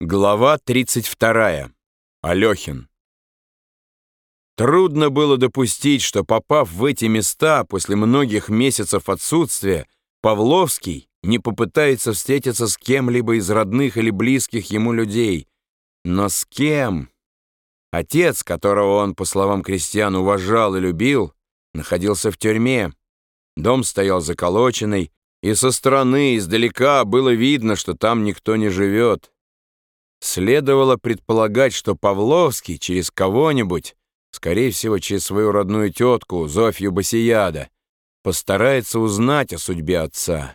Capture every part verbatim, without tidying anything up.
Глава тридцать вторая. Алехин. Трудно было допустить, что, попав в эти места после многих месяцев отсутствия, Павловский не попытается встретиться с кем-либо из родных или близких ему людей. Но с кем? Отец, которого он, по словам крестьян, уважал и любил, находился в тюрьме. Дом стоял заколоченный, и со стороны, издалека, было видно, что там никто не живет. Следовало предполагать, что Павловский через кого-нибудь, скорее всего, через свою родную тетку Зофью Басияда, постарается узнать о судьбе отца.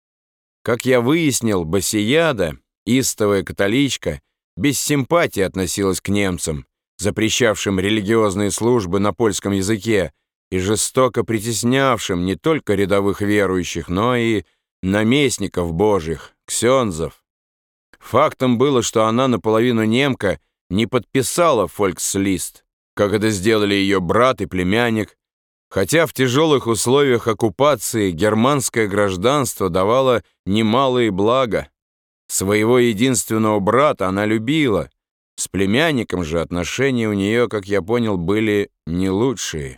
Как я выяснил, Басияда, истовая католичка, без симпатии относилась к немцам, запрещавшим религиозные службы на польском языке и жестоко притеснявшим не только рядовых верующих, но и наместников божьих, ксензов. Фактом было, что она наполовину немка не подписала фолькслист, как это сделали ее брат и племянник, хотя в тяжелых условиях оккупации германское гражданство давало немалые блага. Своего единственного брата она любила, с племянником же отношения у нее, как я понял, были не лучшие.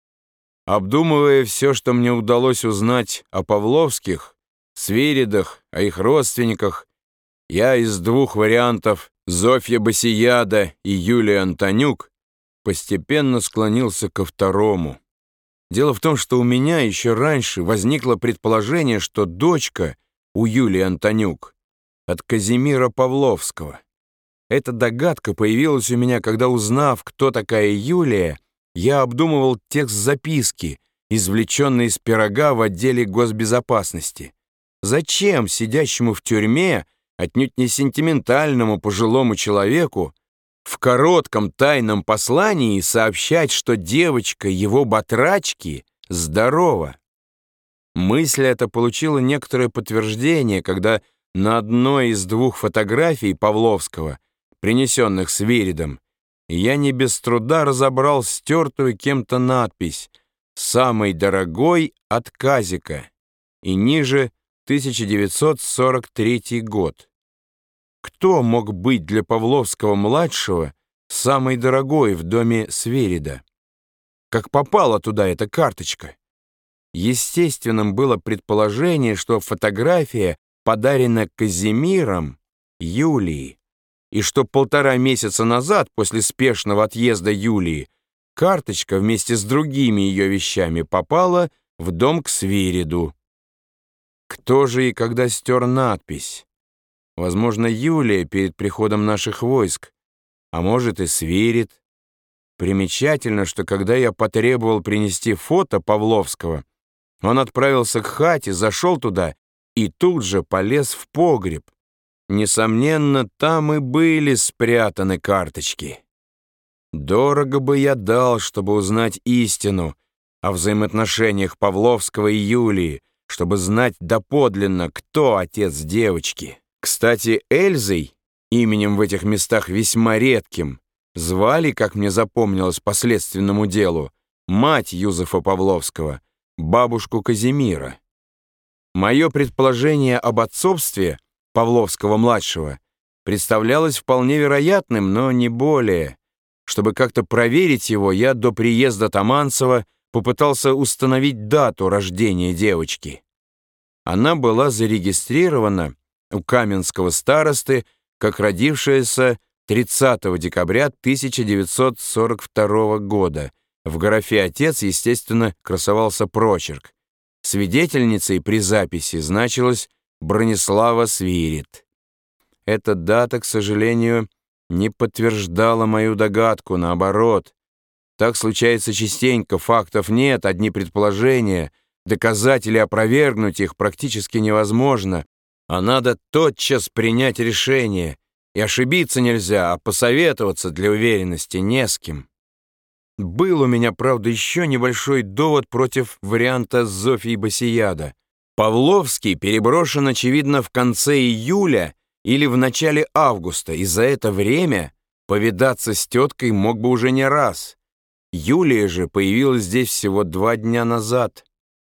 Обдумывая все, что мне удалось узнать о Павловских, Свиридах, о их родственниках, я из двух вариантов Зофья Басияда и Юлия Антонюк постепенно склонился ко второму. Дело в том, что у меня еще раньше возникло предположение, что дочка у Юлии Антонюк от Казимира Павловского. Эта догадка появилась у меня, когда, узнав, кто такая Юлия, я обдумывал текст записки, извлеченной из пирога в отделе госбезопасности. Зачем сидящему в тюрьме, отнюдь не сентиментальному пожилому человеку, в коротком тайном послании сообщать, что девочка его батрачки здорова? Мысль эта получила некоторое подтверждение, когда на одной из двух фотографий Павловского, принесенных Свиридом, я не без труда разобрал стертую кем-то надпись «Самый дорогой от Казика» и ниже тысяча девятьсот сорок третий год. Кто мог быть для Павловского-младшего самый дорогой в доме Свирида? Как попала туда эта карточка? Естественным было предположение, что фотография подарена Казимиром Юлии, и что полтора месяца назад, после спешного отъезда Юлии, карточка вместе с другими ее вещами попала в дом к Свириду. Кто же и когда стер надпись? Возможно, Юлия перед приходом наших войск, а может и Свирид. Примечательно, что когда я потребовал принести фото Павловского, он отправился к хате, зашел туда и тут же полез в погреб. Несомненно, там и были спрятаны карточки. Дорого бы я дал, чтобы узнать истину о взаимоотношениях Павловского и Юлии, чтобы знать доподлинно, кто отец девочки. Кстати, Эльзой, именем в этих местах весьма редким, звали, как мне запомнилось по следственному делу, мать Юзефа Павловского, бабушку Казимира. Мое предположение об отцовстве Павловского-младшего представлялось вполне вероятным, но не более. Чтобы как-то проверить его, я до приезда Таманцева попытался установить дату рождения девочки. Она была зарегистрирована у каменского старосты как родившаяся тридцатого декабря тысяча девятьсот сорок второго года. В графе «Отец», естественно, красовался прочерк. Свидетельницей при записи значилась Бронислава Свирид. Эта дата, к сожалению, не подтверждала мою догадку, наоборот. Так случается частенько, фактов нет, одни предположения, доказать или опровергнуть их практически невозможно, а надо тотчас принять решение, и ошибиться нельзя, а посоветоваться для уверенности не с кем. Был у меня, правда, еще небольшой довод против варианта Зофьи Басияда. Павловский переброшен, очевидно, в конце июля или в начале августа, и за это время повидаться с теткой мог бы уже не раз. Юлия же появилась здесь всего два дня назад.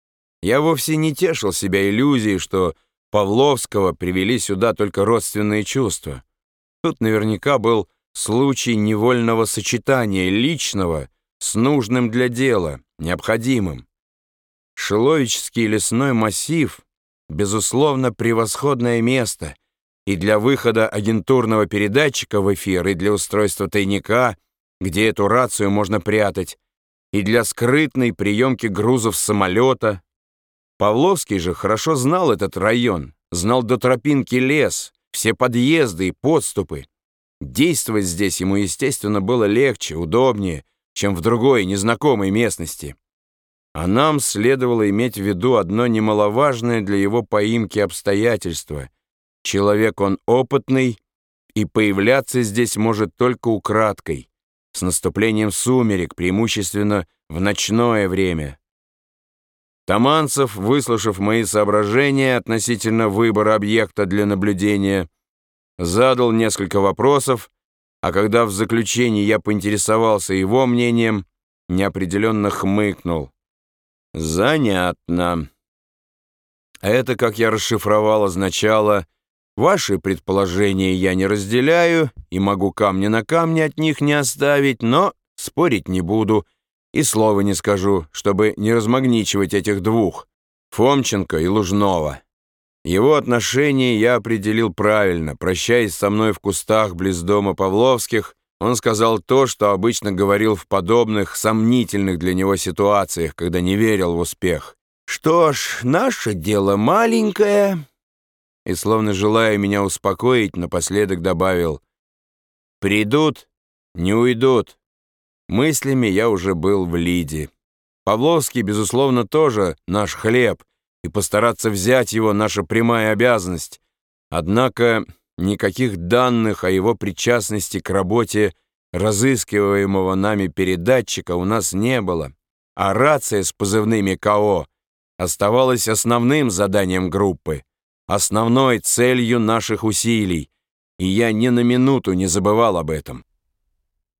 Я вовсе не тешил себя иллюзией, что Павловского привели сюда только родственные чувства. Тут наверняка был случай невольного сочетания личного с нужным для дела, необходимым. Шиловический лесной массив, безусловно, превосходное место и для выхода агентурного передатчика в эфир, и для устройства тайника, где эту рацию можно прятать, и для скрытной приемки грузов с самолета. Павловский же хорошо знал этот район, знал до тропинки лес, все подъезды и подступы. Действовать здесь ему, естественно, было легче, удобнее, чем в другой, незнакомой местности. А нам следовало иметь в виду одно немаловажное для его поимки обстоятельство. Человек он опытный, и появляться здесь может только украдкой, с наступлением сумерек, преимущественно в ночное время. Таманцев, выслушав мои соображения относительно выбора объекта для наблюдения, задал несколько вопросов, а когда в заключении я поинтересовался его мнением, неопределенно хмыкнул. «Занятно. Это, как я расшифровал, означало, ваши предположения я не разделяю и могу камня на камне от них не оставить, но спорить не буду и слова не скажу, чтобы не размагничивать этих двух, Фомченко и Лужнова. Его отношение я определил правильно. Прощаясь со мной в кустах близ дома Павловских, он сказал то, что обычно говорил в подобных сомнительных для него ситуациях, когда не верил в успех. «Что ж, наше дело маленькое», и, словно желая меня успокоить, напоследок добавил: «Придут, не уйдут». Мыслями я уже был в Лиде. Павловский, безусловно, тоже наш хлеб, и постараться взять его — наша прямая обязанность. Однако никаких данных о его причастности к работе разыскиваемого нами передатчика у нас не было, а рация с позывными КО оставалась основным заданием группы, основной целью наших усилий, и я ни на минуту не забывал об этом.